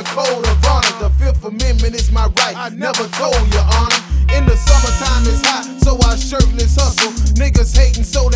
code of honor. The Fifth Amendment is my right, I never told your honor. In the summertime it's hot, so I shirtless hustle. Niggas hating, so